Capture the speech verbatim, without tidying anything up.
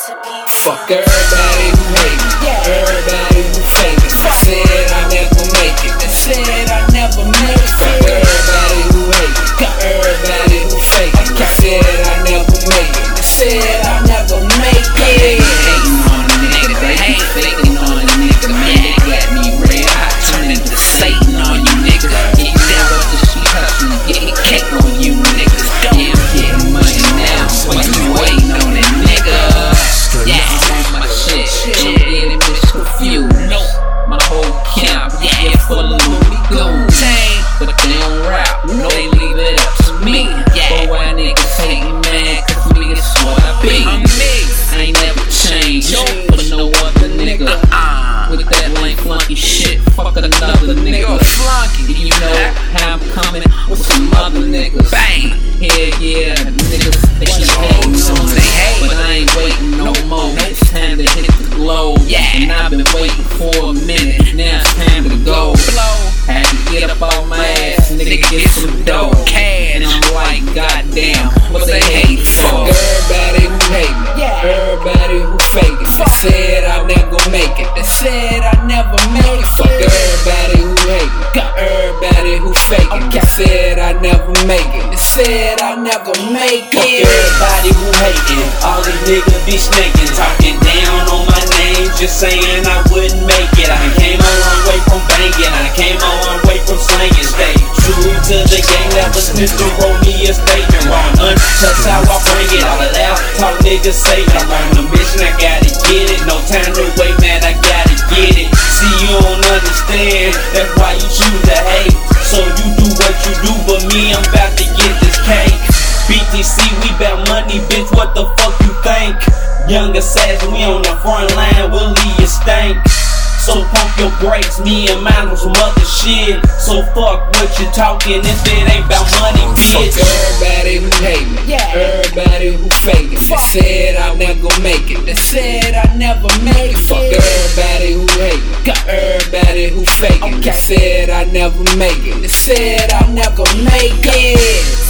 Fuck everybody who hate me, everybody who fake it. They said I never make it, they said I never make it. Fuck everybody who hate me, everybody who fake it. They said I never make it, they said I never make it. Hating on a nigga, they hate faking on a nigga, man. They got me red hot, turning to Satan on you nigga. Get down with the sheet hustling, getting cake on you niggas. Yeah, I'm getting money now, why you waiting on it nigga? Yeah, I'm on my shit, don't get it misconfused. My whole camp, yeah, full of loony goons. But if they don't rap, no, they leave it up to me. But why niggas hate me, man, cause me is what I be. I ain't never changed for no other nigga. With that lame flunky shit, fuck another nigga. You know how I'm coming with some other niggas. Bang! Yeah, yeah, niggas, they keep hating on me, but I ain't waiting no more. It's time to hit the globe. And I've been waiting for a minute, now it's time to go. Had to get up on my ass, nigga, get some dough. And I'm like, goddamn, what they hate for? Everybody who hate me, everybody who fake it. They said I never make it, they said I never make it. Fuck everybody who hate me, everybody who fake it. They said I never make it, they said I never make it. Fuck everybody who hating, all these niggas be snaking, talking down on my name, just saying I wouldn't make it. I came a long way from banging, I came a long way from slanging. Stay true to the game, never snitch to roll me a statement. Raw untouched how I bring it, all that loud talk niggas say I'm on a mission, I gotta get it. No time to wait, man, I gotta get it. See, you don't understand, that's why you choose to hate. So you do what you do, but me, I'm about to get this cake. B T C, we bout money, bitch, what the fuck you think? Young assassin, we on the front line, we'll leave you stank. So pump your brakes, me and mine on some other shit. So fuck what you talking if it ain't about money, bitch. Fuck everybody who hate me, everybody who fake it. They said I never make it, they said I never make it. Fuck everybody who hate me, everybody who fake it. They said I never make it, they said I never make it.